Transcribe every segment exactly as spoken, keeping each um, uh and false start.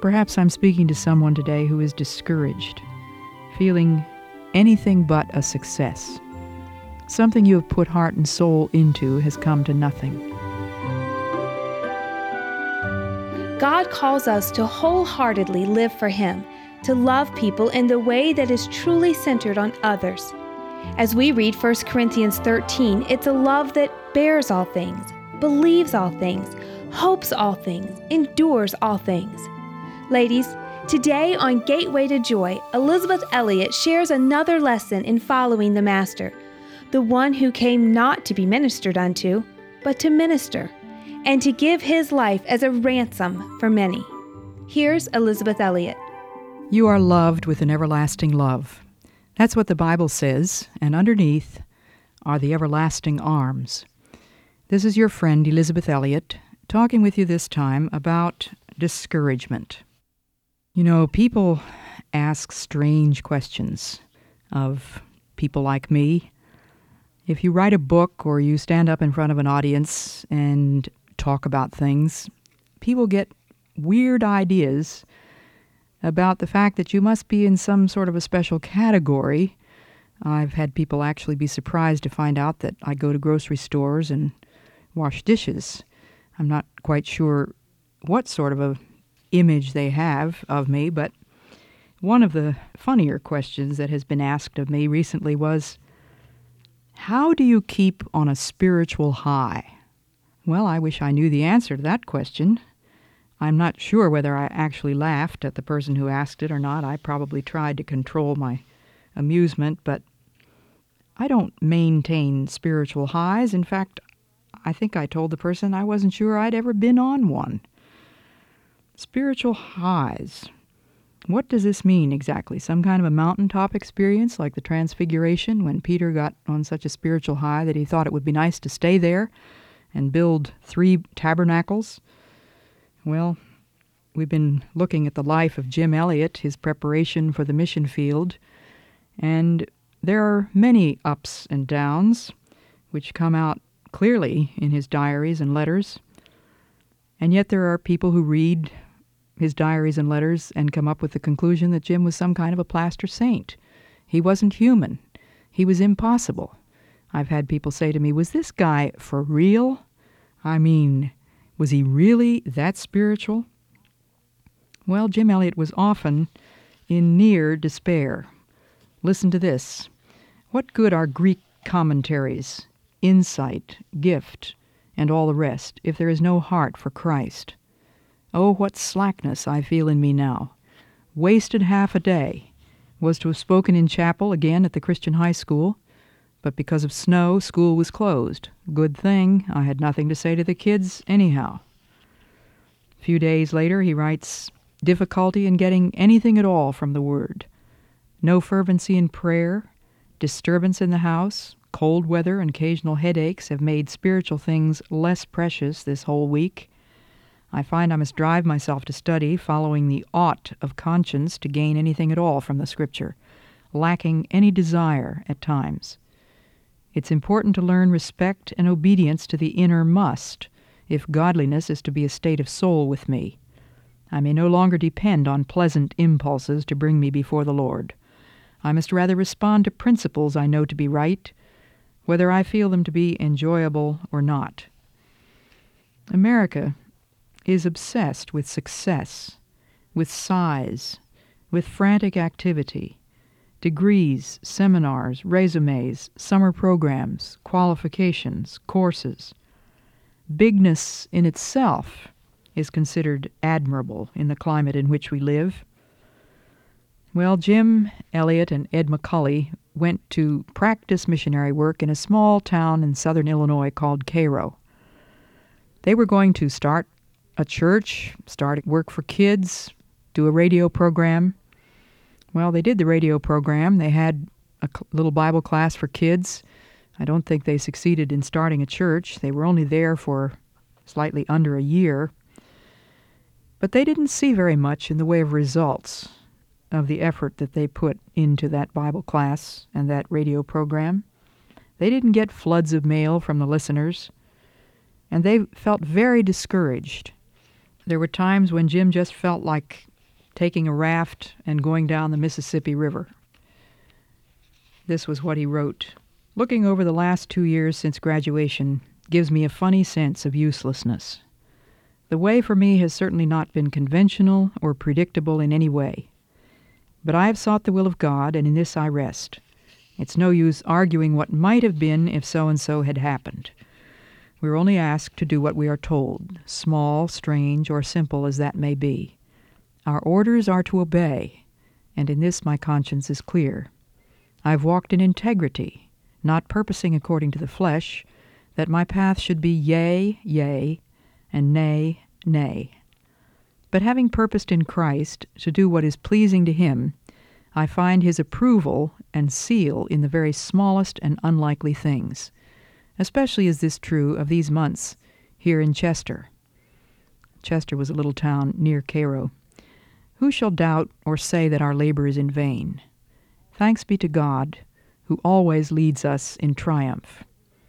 Perhaps I'm speaking to someone today who is discouraged, feeling anything but a success. Something you have put heart and soul into has come to nothing. God calls us to wholeheartedly live for Him, to love people in the way that is truly centered on others. As we read First Corinthians thirteen, it's a love that bears all things, believes all things, hopes all things, endures all things. Ladies, today on Gateway to Joy, Elisabeth Elliot shares another lesson in following the Master, the one who came not to be ministered unto, but to minister, and to give His life as a ransom for many. Here's Elisabeth Elliot. You are loved with an everlasting love. That's what the Bible says, and underneath are the everlasting arms. This is your friend Elisabeth Elliot, talking with you this time about discouragement. You know, people ask strange questions of people like me. If you write a book or you stand up in front of an audience and talk about things, people get weird ideas about the fact that you must be in some sort of a special category. I've had people actually be surprised to find out that I go to grocery stores and wash dishes. I'm not quite sure what sort of a image they have of me, but one of the funnier questions that has been asked of me recently was, how do you keep on a spiritual high? Well, I wish I knew the answer to that question. I'm not sure whether I actually laughed at the person who asked it or not. I probably tried to control my amusement, but I don't maintain spiritual highs. In fact, I think I told the person I wasn't sure I'd ever been on one. Spiritual highs. What does this mean exactly? Some kind of a mountaintop experience like the Transfiguration when Peter got on such a spiritual high that he thought it would be nice to stay there and build three tabernacles? Well, we've been looking at the life of Jim Elliot, his preparation for the mission field, and there are many ups and downs which come out clearly in his diaries and letters. And yet there are people who read his diaries and letters and come up with the conclusion that Jim was some kind of a plaster saint. He wasn't human. He was impossible. I've had people say to me, was this guy for real? I mean, was he really that spiritual? Well, Jim Elliot was often in near despair. Listen to this. What good are Greek commentaries, insight, gift, and all the rest, if there is no heart for Christ? Oh, what slackness I feel in me now. Wasted half a day. Was to have spoken in chapel again at the Christian high school, but because of snow, school was closed. Good thing I had nothing to say to the kids anyhow. A few days later, he writes, difficulty in getting anything at all from the Word. No fervency in prayer, disturbance in the house, cold weather and occasional headaches have made spiritual things less precious this whole week. I find I must drive myself to study, following the ought of conscience to gain anything at all from the Scripture, lacking any desire at times. It's important to learn respect and obedience to the inner must, if godliness is to be a state of soul with me. I may no longer depend on pleasant impulses to bring me before the Lord. I must rather respond to principles I know to be right, whether I feel them to be enjoyable or not. America is obsessed with success, with size, with frantic activity, degrees, seminars, resumes, summer programs, qualifications, courses. Bigness in itself is considered admirable in the climate in which we live. Well, Jim Elliot and Ed McCully went to practice missionary work in a small town in southern Illinois called Cairo. They were going to start a church, start work for kids, do a radio program. Well, they did the radio program. They had a little Bible class for kids. I don't think they succeeded in starting a church. They were only there for slightly under a year. But they didn't see very much in the way of results of the effort that they put into that Bible class and that radio program. They didn't get floods of mail from the listeners, and they felt very discouraged. There were times when Jim just felt like taking a raft and going down the Mississippi River. This was what he wrote. Looking over the last two years since graduation gives me a funny sense of uselessness. The way for me has certainly not been conventional or predictable in any way. But I have sought the will of God, and in this I rest. It's no use arguing what might have been if so-and-so had happened. We're only asked to do what we are told, small, strange, or simple as that may be. Our orders are to obey, and in this my conscience is clear. I've walked in integrity, not purposing according to the flesh, that my path should be yea, yea, and nay, nay. But having purposed in Christ to do what is pleasing to him, I find his approval and seal in the very smallest and unlikely things. Especially is this true of these months here in Chester. Chester was a little town near Cairo. Who shall doubt or say that our labor is in vain? Thanks be to God, who always leads us in triumph.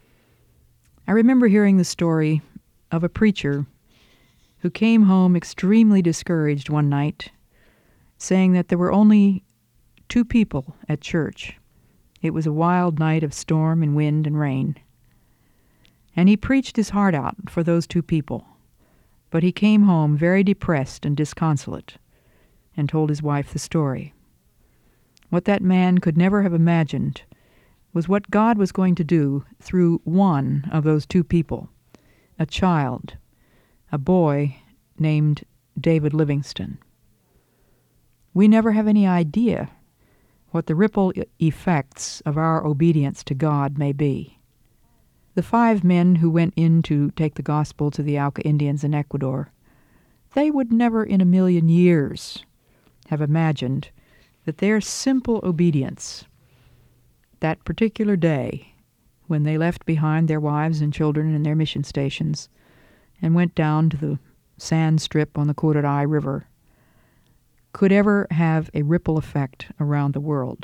I remember hearing the story of a preacher who came home extremely discouraged one night, saying that there were only two people at church. It was a wild night of storm and wind and rain. And he preached his heart out for those two people. But he came home very depressed and disconsolate, and told his wife the story. What that man could never have imagined was what God was going to do through one of those two people, a child, a boy named David Livingston. We never have any idea what the ripple effects of our obedience to God may be. The five men who went in to take the gospel to the Auca Indians in Ecuador, they would never in a million years have imagined that their simple obedience, that particular day when they left behind their wives and children and their mission stations and went down to the sand strip on the Curaray River, could ever have a ripple effect around the world.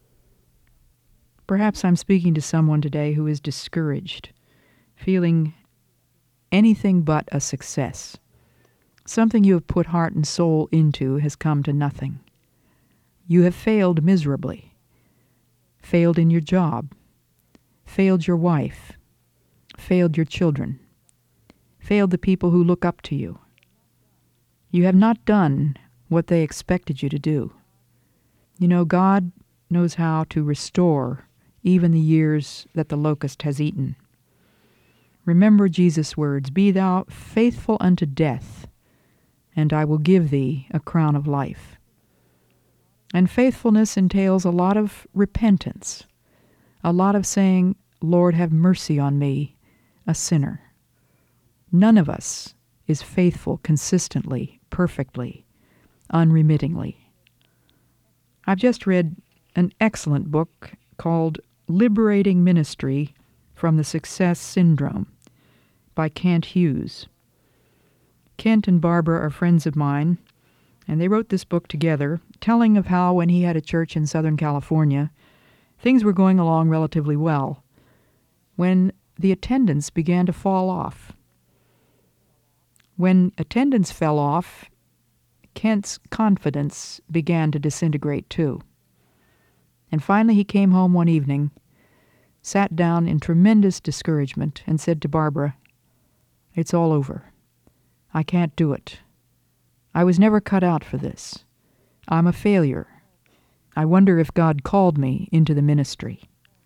Perhaps I'm speaking to someone today who is discouraged, feeling anything but a success. Something you have put heart and soul into has come to nothing. You have failed miserably, failed in your job, failed your wife, failed your children, failed the people who look up to you. You have not done what they expected you to do. You know, God knows how to restore even the years that the locust has eaten. Remember Jesus' words, "Be thou faithful unto death, and I will give thee a crown of life." And faithfulness entails a lot of repentance, a lot of saying, "Lord, have mercy on me, a sinner." None of us is faithful consistently, perfectly, unremittingly. I've just read an excellent book called Liberating Ministry from the Success Syndrome by Kent Hughes. Kent and Barbara are friends of mine, and they wrote this book together, telling of how when he had a church in Southern California, things were going along relatively well, when the attendance began to fall off. When attendance fell off, Kent's confidence began to disintegrate too. And finally he came home one evening, sat down in tremendous discouragement, and said to Barbara, "It's all over. I can't do it. I was never cut out for this. I'm a failure. I wonder if God called me into the ministry."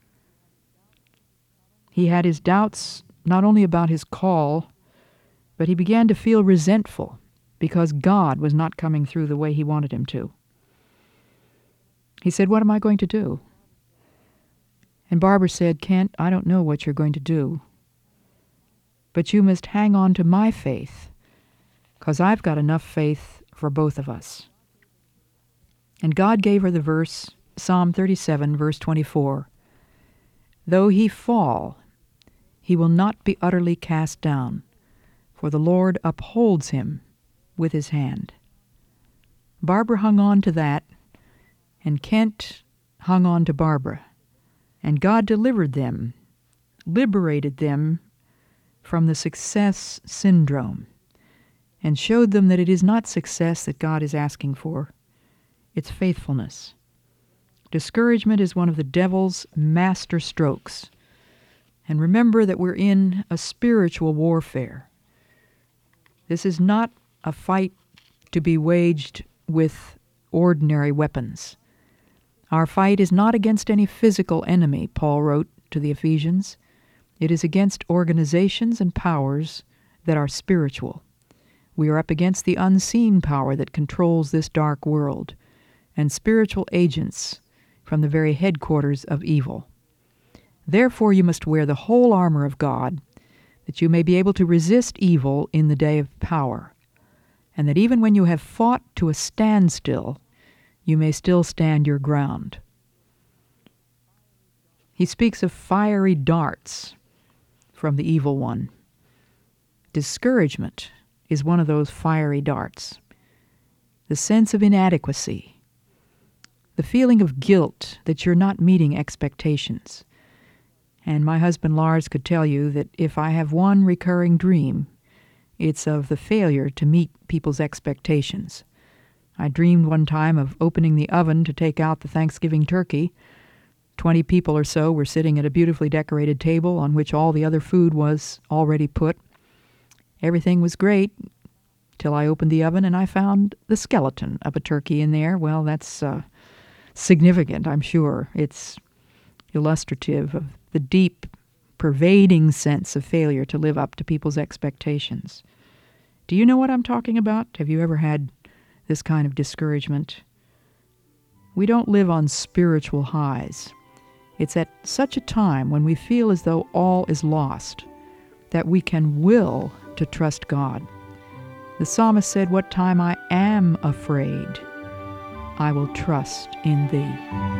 He had his doubts not only about his call, but he began to feel resentful because God was not coming through the way he wanted him to. He said, "What am I going to do?" And Barbara said, "Kent, I don't know what you're going to do, but you must hang on to my faith, because I've got enough faith for both of us." And God gave her the verse, Psalm thirty-seven, verse twenty-four, "Though he fall, he will not be utterly cast down, for the Lord upholds him with his hand." Barbara hung on to that, and Kent hung on to Barbara, and God delivered them, liberated them from the success syndrome. and showed them that it is not success that God is asking for. It's faithfulness. Discouragement is one of the devil's master strokes. And remember that we're in a spiritual warfare. This is not a fight to be waged with ordinary weapons. Our fight is not against any physical enemy, Paul wrote to the Ephesians. It is against organizations and powers that are spiritual. We are up against the unseen power that controls this dark world, and spiritual agents from the very headquarters of evil. Therefore you must wear the whole armor of God, that you may be able to resist evil in the day of power, and that even when you have fought to a standstill, you may still stand your ground. He speaks of fiery darts from the evil one. Discouragement is one of those fiery darts. The sense of inadequacy, the feeling of guilt that you're not meeting expectations. And my husband Lars could tell you that if I have one recurring dream, it's of the failure to meet people's expectations. I dreamed one time of opening the oven to take out the Thanksgiving turkey. Twenty people or so were sitting at a beautifully decorated table on which all the other food was already put. Everything was great till I opened the oven and I found the skeleton of a turkey in there. Well, that's uh, significant, I'm sure. It's illustrative of the deep, pervading sense of failure to live up to people's expectations. Do you know what I'm talking about? Have you ever had this kind of discouragement? We don't live on spiritual highs. It's at such a time when we feel as though all is lost that we can will to trust God. The psalmist said, "What time I am afraid, I will trust in thee."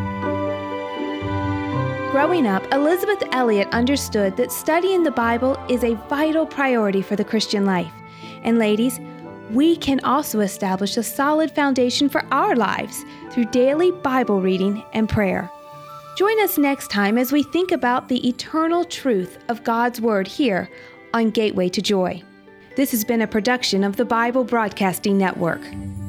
Growing up, Elisabeth Elliot understood that studying the Bible is a vital priority for the Christian life. And ladies, we can also establish a solid foundation for our lives through daily Bible reading and prayer. Join us next time as we think about the eternal truth of God's Word here on Gateway to Joy. This has been a production of the Bible Broadcasting Network.